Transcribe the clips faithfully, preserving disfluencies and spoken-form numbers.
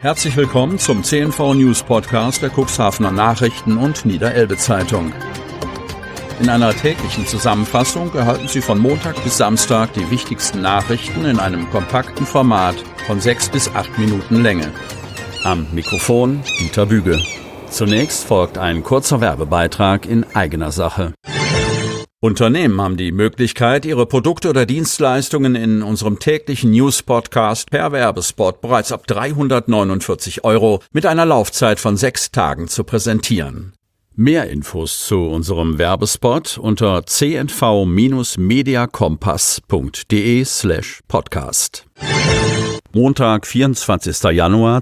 Herzlich willkommen zum C N V News Podcast der Cuxhavener Nachrichten und Niederelbe Zeitung. In einer täglichen Zusammenfassung erhalten Sie von Montag bis Samstag die wichtigsten Nachrichten in einem kompakten Format von sechs bis acht Minuten Länge. Am Mikrofon Dieter Büge. Zunächst folgt ein kurzer Werbebeitrag in eigener Sache. Unternehmen haben die Möglichkeit, ihre Produkte oder Dienstleistungen in unserem täglichen News-Podcast per Werbespot bereits ab dreihundertneunundvierzig Euro mit einer Laufzeit von sechs Tagen zu präsentieren. Mehr Infos zu unserem Werbespot unter c n v mediakompass punkt de slash podcast. Montag, vierundzwanzigster Januar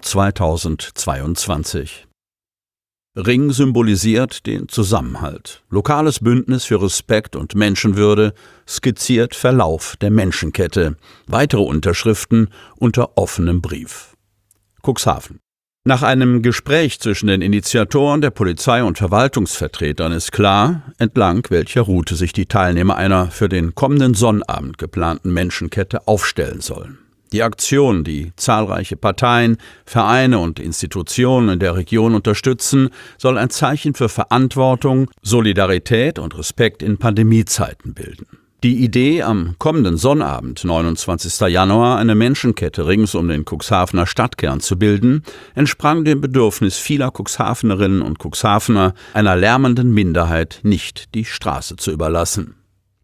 zweitausendzweiundzwanzig. Ring symbolisiert den Zusammenhalt. Lokales Bündnis für Respekt und Menschenwürde skizziert Verlauf der Menschenkette. Weitere Unterschriften unter offenem Brief. Cuxhaven. Nach einem Gespräch zwischen den Initiatoren der Polizei und Verwaltungsvertretern ist klar, entlang welcher Route sich die Teilnehmer einer für den kommenden Sonnabend geplanten Menschenkette aufstellen sollen. Die Aktion, die zahlreiche Parteien, Vereine und Institutionen in der Region unterstützen, soll ein Zeichen für Verantwortung, Solidarität und Respekt in Pandemiezeiten bilden. Die Idee, am kommenden Sonnabend, neunundzwanzigster Januar, eine Menschenkette rings um den Cuxhavener Stadtkern zu bilden, entsprang dem Bedürfnis vieler Cuxhavenerinnen und Cuxhavener, einer lärmenden Minderheit nicht die Straße zu überlassen.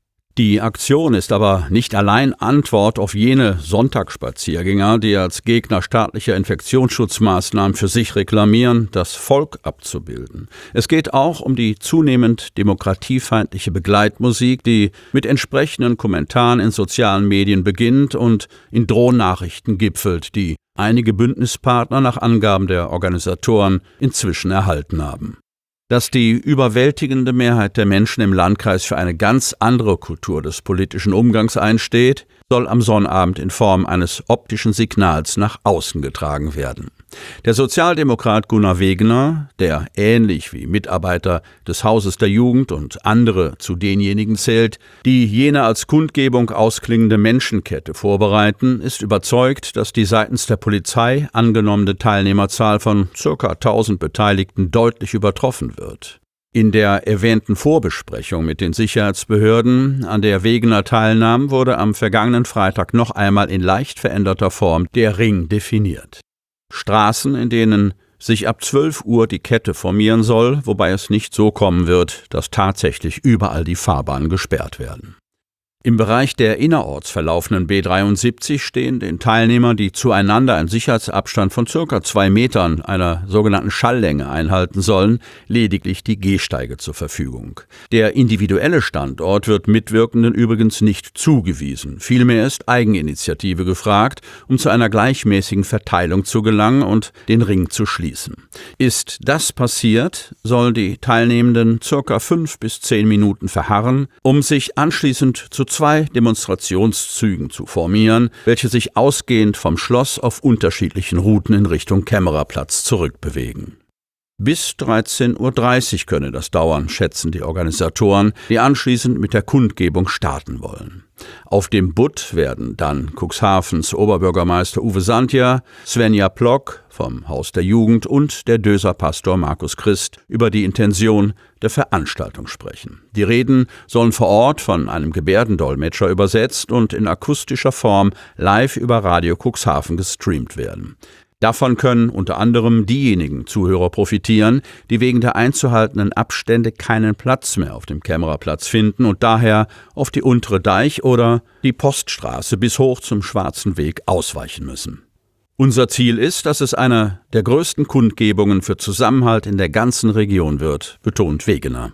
Die Aktion ist aber nicht allein Antwort auf jene Sonntagsspaziergänger, die als Gegner staatlicher Infektionsschutzmaßnahmen für sich reklamieren, das Volk abzubilden. Es geht auch um die zunehmend demokratiefeindliche Begleitmusik, die mit entsprechenden Kommentaren in sozialen Medien beginnt und in Drohnachrichten gipfelt, die einige Bündnispartner nach Angaben der Organisatoren inzwischen erhalten haben. Dass die überwältigende Mehrheit der Menschen im Landkreis für eine ganz andere Kultur des politischen Umgangs einsteht, soll am Sonnabend in Form eines optischen Signals nach außen getragen werden. Der Sozialdemokrat Gunnar Wegener, der ähnlich wie Mitarbeiter des Hauses der Jugend und andere zu denjenigen zählt, die jene als Kundgebung ausklingende Menschenkette vorbereiten, ist überzeugt, dass die seitens der Polizei angenommene Teilnehmerzahl von ca. tausend Beteiligten deutlich übertroffen wird. In der erwähnten Vorbesprechung mit den Sicherheitsbehörden, an der Wegener teilnahm, wurde am vergangenen Freitag noch einmal in leicht veränderter Form der Ring definiert. Straßen, in denen sich ab zwölf Uhr die Kette formieren soll, wobei es nicht so kommen wird, dass tatsächlich überall die Fahrbahnen gesperrt werden. Im Bereich der innerorts verlaufenden B dreiundsiebzig stehen den Teilnehmern, die zueinander einen Sicherheitsabstand von ca. zwei Metern, einer sogenannten Schalllänge, einhalten sollen, lediglich die Gehsteige zur Verfügung. Der individuelle Standort wird Mitwirkenden übrigens nicht zugewiesen. Vielmehr ist Eigeninitiative gefragt, um zu einer gleichmäßigen Verteilung zu gelangen und den Ring zu schließen. Ist das passiert, sollen die Teilnehmenden ca. fünf bis zehn Minuten verharren, um sich anschließend zu zwei Demonstrationszügen zu formieren, welche sich ausgehend vom Schloss auf unterschiedlichen Routen in Richtung Kämmererplatz zurückbewegen. Bis dreizehn Uhr dreißig könne das dauern, schätzen die Organisatoren, die anschließend mit der Kundgebung starten wollen. Auf dem Butt werden dann Cuxhavens Oberbürgermeister Uwe Sandja, Svenja Plock vom Haus der Jugend und der Döser Pastor Markus Christ über die Intention der Veranstaltung sprechen. Die Reden sollen vor Ort von einem Gebärdendolmetscher übersetzt und in akustischer Form live über Radio Cuxhaven gestreamt werden. Davon können unter anderem diejenigen Zuhörer profitieren, die wegen der einzuhaltenden Abstände keinen Platz mehr auf dem Kämmererplatz finden und daher auf die untere Deich- oder die Poststraße bis hoch zum Schwarzen Weg ausweichen müssen. Unser Ziel ist, dass es eine der größten Kundgebungen für Zusammenhalt in der ganzen Region wird, betont Wegener.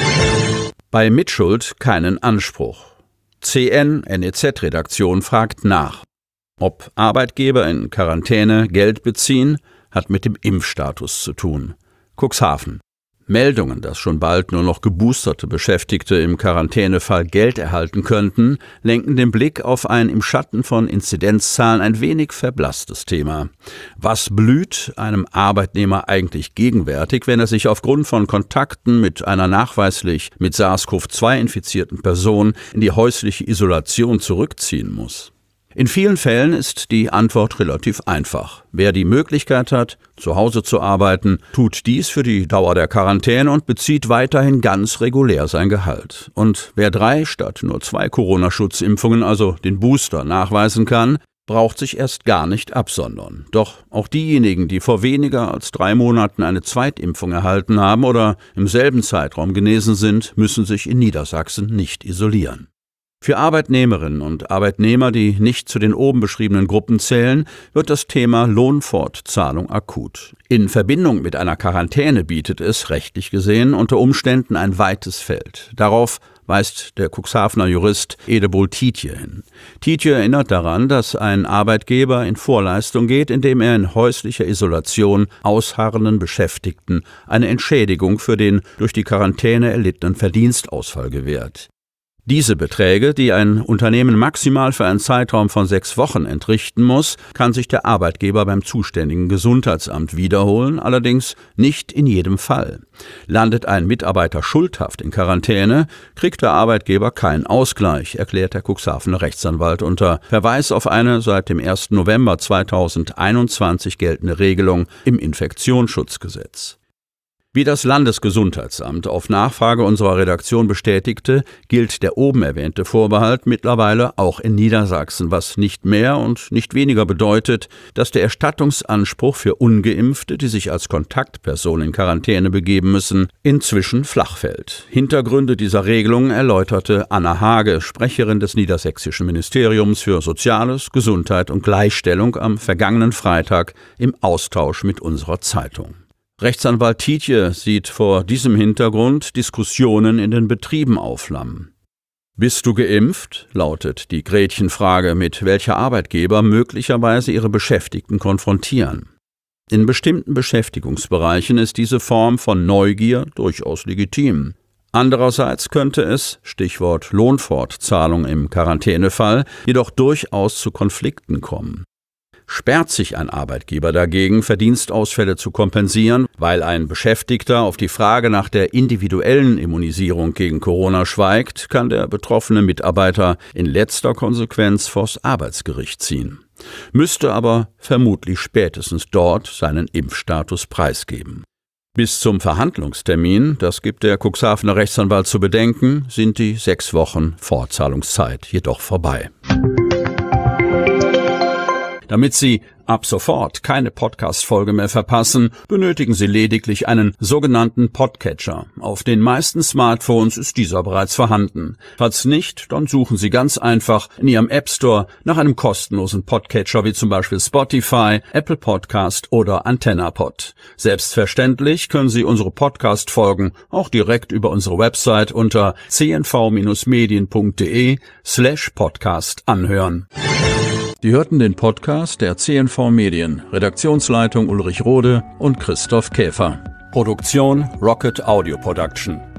Bei Mitschuld keinen Anspruch. C N N E Z-Redaktion fragt nach. Ob Arbeitgeber in Quarantäne Geld beziehen, hat mit dem Impfstatus zu tun. Cuxhaven. Meldungen, dass schon bald nur noch geboosterte Beschäftigte im Quarantänefall Geld erhalten könnten, lenken den Blick auf ein im Schatten von Inzidenzzahlen ein wenig verblasstes Thema. Was blüht einem Arbeitnehmer eigentlich gegenwärtig, wenn er sich aufgrund von Kontakten mit einer nachweislich mit SARS-CoV zwei infizierten Person in die häusliche Isolation zurückziehen muss? In vielen Fällen ist die Antwort relativ einfach. Wer die Möglichkeit hat, zu Hause zu arbeiten, tut dies für die Dauer der Quarantäne und bezieht weiterhin ganz regulär sein Gehalt. Und wer drei statt nur zwei Corona-Schutzimpfungen, also den Booster, nachweisen kann, braucht sich erst gar nicht absondern. Doch auch diejenigen, die vor weniger als drei Monaten eine Zweitimpfung erhalten haben oder im selben Zeitraum genesen sind, müssen sich in Niedersachsen nicht isolieren. Für Arbeitnehmerinnen und Arbeitnehmer, die nicht zu den oben beschriebenen Gruppen zählen, wird das Thema Lohnfortzahlung akut. In Verbindung mit einer Quarantäne bietet es, rechtlich gesehen, unter Umständen ein weites Feld. Darauf weist der Cuxhavener Jurist Edebol Tietje hin. Tietje erinnert daran, dass ein Arbeitgeber in Vorleistung geht, indem er in häuslicher Isolation ausharrenden Beschäftigten eine Entschädigung für den durch die Quarantäne erlittenen Verdienstausfall gewährt. Diese Beträge, die ein Unternehmen maximal für einen Zeitraum von sechs Wochen entrichten muss, kann sich der Arbeitgeber beim zuständigen Gesundheitsamt wiederholen, allerdings nicht in jedem Fall. Landet ein Mitarbeiter schuldhaft in Quarantäne, kriegt der Arbeitgeber keinen Ausgleich, erklärt der Cuxhavener Rechtsanwalt unter Verweis auf eine seit dem ersten November zweitausendeinundzwanzig geltende Regelung im Infektionsschutzgesetz. Wie das Landesgesundheitsamt auf Nachfrage unserer Redaktion bestätigte, gilt der oben erwähnte Vorbehalt mittlerweile auch in Niedersachsen, was nicht mehr und nicht weniger bedeutet, dass der Erstattungsanspruch für Ungeimpfte, die sich als Kontaktperson in Quarantäne begeben müssen, inzwischen flach fällt. Hintergründe dieser Regelung erläuterte Anna Hage, Sprecherin des Niedersächsischen Ministeriums für Soziales, Gesundheit und Gleichstellung, am vergangenen Freitag im Austausch mit unserer Zeitung. Rechtsanwalt Tietje sieht vor diesem Hintergrund Diskussionen in den Betrieben aufflammen. Bist du geimpft? Lautet die Gretchenfrage, mit welcher Arbeitgeber möglicherweise ihre Beschäftigten konfrontieren. In bestimmten Beschäftigungsbereichen ist diese Form von Neugier durchaus legitim. Andererseits könnte es, Stichwort Lohnfortzahlung im Quarantänefall, jedoch durchaus zu Konflikten kommen. Sperrt sich ein Arbeitgeber dagegen, Verdienstausfälle zu kompensieren, weil ein Beschäftigter auf die Frage nach der individuellen Immunisierung gegen Corona schweigt, kann der betroffene Mitarbeiter in letzter Konsequenz vors Arbeitsgericht ziehen, müsste aber vermutlich spätestens dort seinen Impfstatus preisgeben. Bis zum Verhandlungstermin, das gibt der Cuxhavener Rechtsanwalt zu bedenken, sind die sechs Wochen Fortzahlungszeit jedoch vorbei. Damit Sie ab sofort keine Podcast-Folge mehr verpassen, benötigen Sie lediglich einen sogenannten Podcatcher. Auf den meisten Smartphones ist dieser bereits vorhanden. Falls nicht, dann suchen Sie ganz einfach in Ihrem App Store nach einem kostenlosen Podcatcher wie zum Beispiel Spotify, Apple Podcast oder AntennaPod. Selbstverständlich können Sie unsere Podcast-Folgen auch direkt über unsere Website unter c n v Bindestrich medien punkt d e slash podcast anhören. Sie hörten den Podcast der C N V Medien, Redaktionsleitung Ulrich Rode und Christoph Käfer. Produktion Rocket Audio Production.